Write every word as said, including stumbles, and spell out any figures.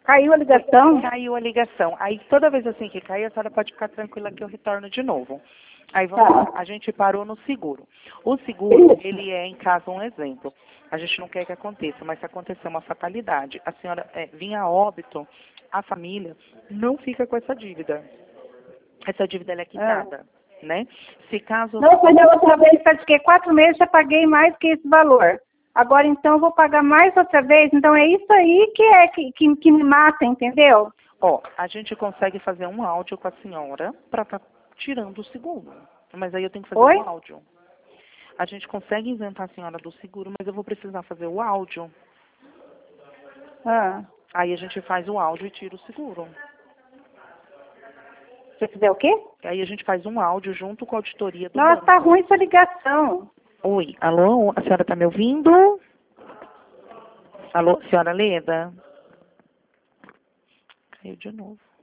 Caiu a ligação? Caiu a ligação. Aí toda vez assim que cair, a senhora pode ficar tranquila que eu retorno de novo. Aí vamos Tá. lá, a gente parou no seguro. O seguro, Isso. ele é em casa um exemplo. A gente não quer que aconteça, mas se acontecer uma fatalidade, a senhora é, vinha a óbito, a família não fica com essa dívida. Essa dívida ela é quitada, né? Se caso... Não, quando eu outra vez, faz o quê? Quatro meses já paguei mais que esse valor. Agora, então, eu vou pagar mais outra vez. Então, é isso aí que é que, que, que me mata, entendeu? Ó, a gente consegue fazer um áudio com a senhora para estar tirando o seguro. Mas aí eu tenho que fazer Oi? um áudio. A gente consegue isentar a senhora do seguro, mas eu vou precisar fazer o áudio. Ah. Aí a gente faz o áudio e tira o seguro. Você fizer o quê? Aí a gente faz um áudio junto com a auditoria do Nossa, banco. tá ruim essa ligação. Oi, alô? A senhora está me ouvindo? Alô, senhora Leda? Caiu de novo.